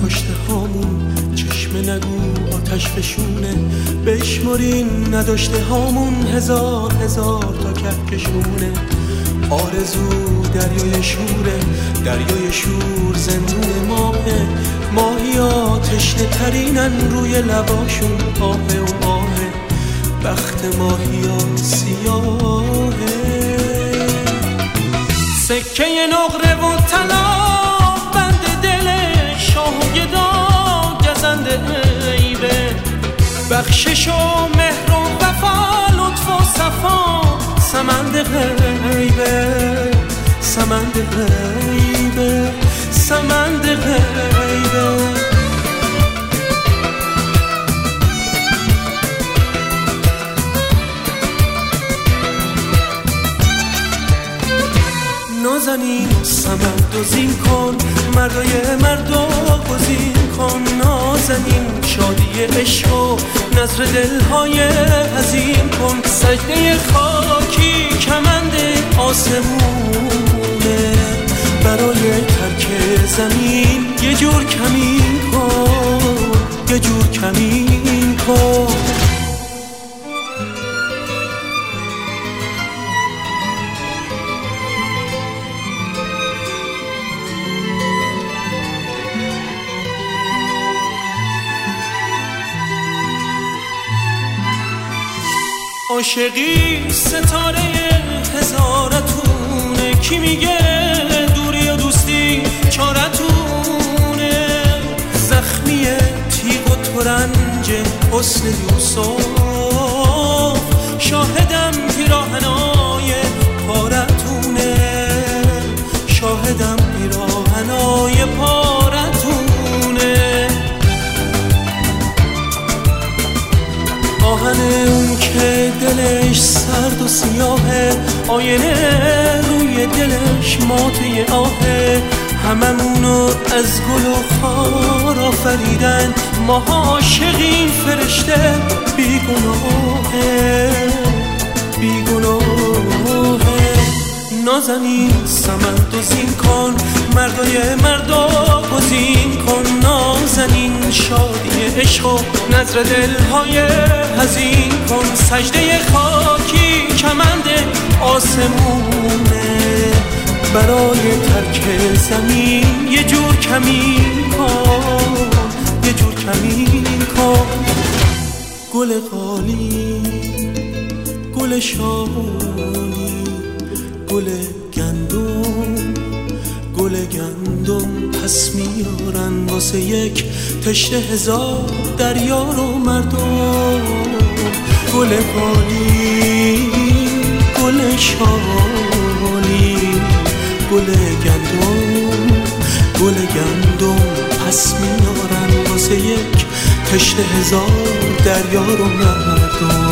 کشته هامون، چشم نگو آتش فشونه، بشمرین نداشته هامون هزار هزار تا کهکشونه. آرزو دریای شوره، دریای شور زندون ماهه، ماهیا تشنه ترینن روی لباشون آهه و آهه، بخت ماهیا سیاهه. سکه نقره و طلا بند دل شاه و گدا گزنده عیبه، بخشش و مهر و وفا لطف و صفا سمند غیبه، سمند غیبه، سمند غیبه. نازنین سمند و زین کن، مردای مردا گزین کن. نازنین شادی عشق و نظر دلهای حزین کن. سجده خاکی کمند آسمونه، برای ترک زمین یه جور کمین کن، یه جور کمین کن. عاشقی ستاره هزارتونه، کی میگه دوری و دوستی چارتونه. زخمی تیغ و ترنج حسن یوسف، شاهدم پیراهنای پارتونه، شاهدم پیراهنای پارتونه. آهن اون که دلش سرد و سیاهه، آینه روی دلش ماته آهه. هممونو از گل و خار آفریدن، ما عاشقین فرشته بیگناهه، بیگناهه. نازنین سمند و زین کن، مردای مردا گزین کن. نازنین شادی عشق و نظر دلهای حزین کن. سجده خاکی کمند آسمونه، برای ترک زمین یه جور کمین کن، یه جور کمین کن. گل قالی، گل شالی، گل گندم، گل گندم پس میارن واسه یک تشنه هزار دریا رو مردم. گل قالی، گل شالی، گل گندم، گل گندم پس میارن واسه یک تشنه هزار دریا رو مردم.